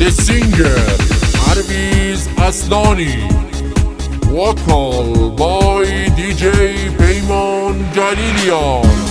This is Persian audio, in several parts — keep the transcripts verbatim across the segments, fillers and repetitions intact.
The singer Parviz Aslani, vocal by دی جی پیمان جلیلیان.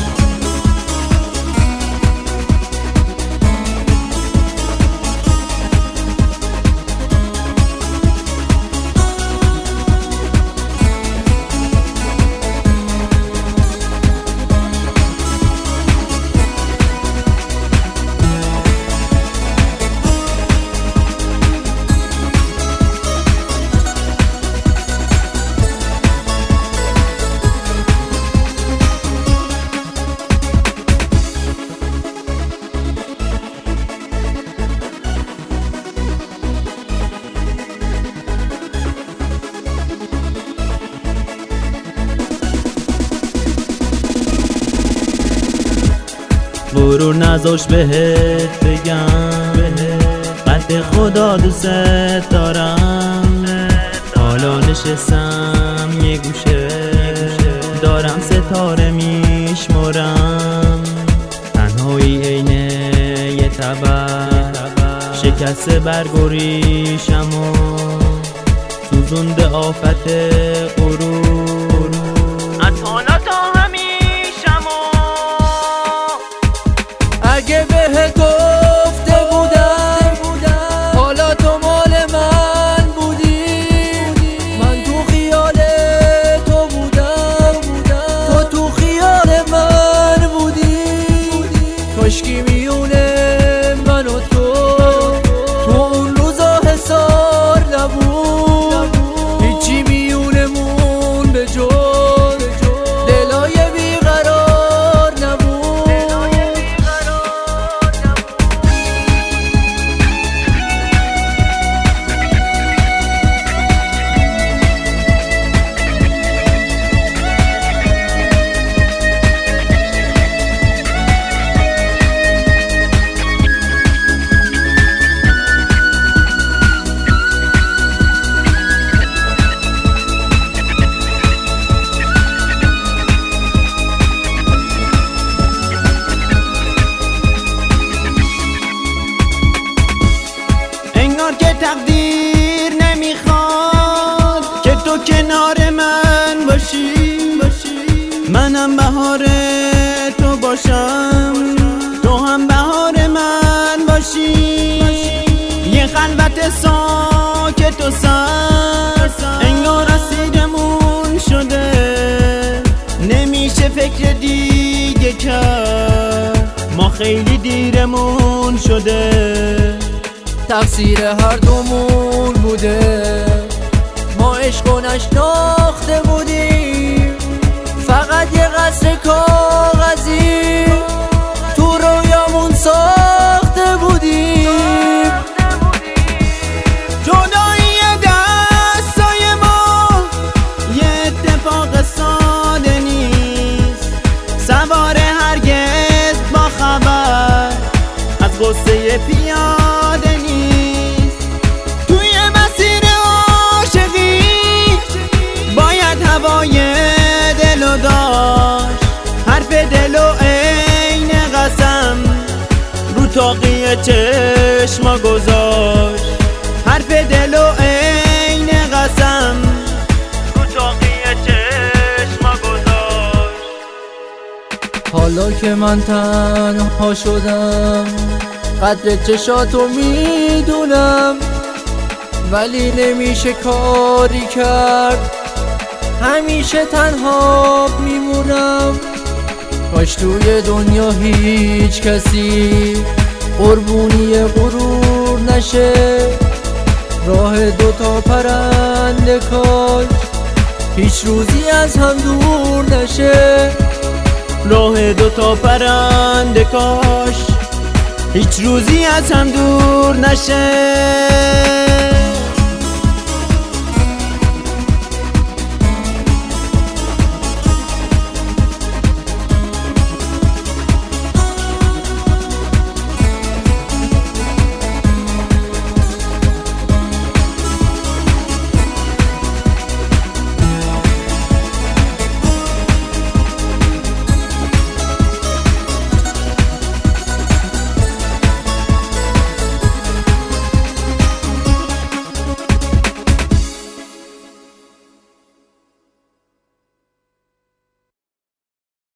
غرور نذاش بهت بگم قد خدا دوست دارم. حالا نشستم یه گوشه دارم ستاره میشمرم. تنهایی عینه یه تبر شکست برگ و ریشم و سوزونده آفت غرور از حالا تا همیشم. اگه بهت گفته بودم حالا تو مال من بودی، من تو خیال تو بودم، تو تو خیال من بودی. کاشکی میونه من و تو تو اون روزا حسار نبود، هیچی میونمون به جز دلای بیقرار نبود. که تقدیر نمیخواد که تو کنار من باشی، منم بهار تو باشم، تو هم بهار من باشی. یه خلوت ساکت و سرد انگار اسیرمون شده، نمیشه فکر دیگه کرد، ما خیلی دیرمون شده. تقصیر هر دومون بوده، ما عشق و نشناخته بودیم، فقط یه قصر کاغذی تو رویامون ساخته بودیم. جدایی دستای ما یه اتفاق ساده نیست، سوار هرگز با خبر از غصه پیاده نیست. توی مسیر عاشقی باید هوای دلو داشت، حرف دلو عین قسم رو تاقی چشما گذاشت، حرف دلو عین قسم رو تاقی چشما گذاشت. حالا که من تنها شدم قدر چشاتو میدونم، ولی نمیشه کاری کرد، همیشه تنها میمونم. کاش توی دنیا هیچ کسی قربونی غرور نشه، راه دوتا پرنده کاش هیچ روزی از هم دور نشه، راه دوتا پرنده کاش هیچ روزی از هم دور نشه.